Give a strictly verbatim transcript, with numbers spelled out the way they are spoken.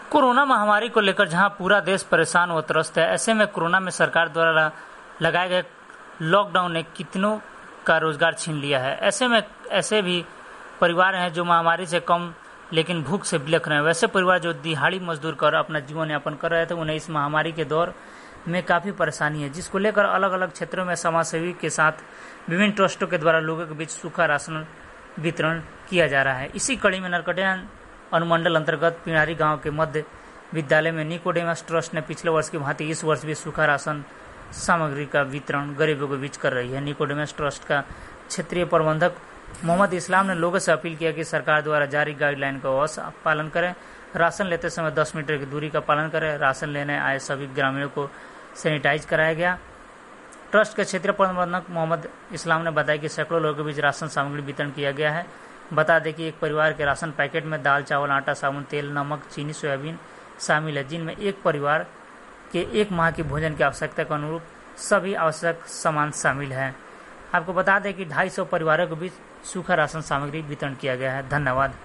Corona महामारी को लेकर जहां पूरा देश परेशान व त्रस्त है, ऐसे में कोरोना में सरकार द्वारा लगाए गए लॉकडाउन ने कितनों का रोजगार छीन लिया है। ऐसे में ऐसे भी परिवार हैं जो महामारी से कम लेकिन भूख से बिलख रहे हैं। वैसे परिवार जो दिहाड़ी मजदूर कर अपना जीवन यापन कर रहे थे, उन्हें इस महामारी के दौर में काफी परेशानी है, जिसको लेकर अलग अलग क्षेत्रों में समाजसेवी के साथ विभिन्न ट्रस्टों के द्वारा लोगों के बीच सूखा राशन वितरण किया जा रहा है। इसी कड़ी में नरकटिया अनुमंडल अंतर्गत पिणारी गांव के मध्य विद्यालय में निकोडेमस ट्रस्ट ने पिछले वर्ष की भांति इस वर्ष भी सूखा राशन सामग्री का वितरण गरीबों के बीच कर रही है। निकोडेमस ट्रस्ट का क्षेत्रीय प्रबंधक मोहम्मद इस्लाम ने लोगों से अपील किया कि सरकार द्वारा जारी गाइडलाइन का अवश्य पालन करें, राशन लेते समय दस मीटर की दूरी का पालन करें, राशन लेने आए सभी ग्रामीणों को सैनिटाइज कराया गया। ट्रस्ट के क्षेत्रीय प्रबंधक मोहम्मद इस्लाम ने बताया कि सैकड़ों लोगों के बीच राशन सामग्री वितरण किया गया है। बता दें कि एक परिवार के राशन पैकेट में दाल, चावल, आटा, साबुन, तेल, नमक, चीनी, सोयाबीन शामिल है, जिनमें एक परिवार के एक माह की भोजन की आवश्यकता के अनुरूप सभी आवश्यक सामान शामिल है। आपको बता दें कि ढाई सौ परिवारों के बीच सूखा राशन सामग्री वितरण किया गया है। धन्यवाद।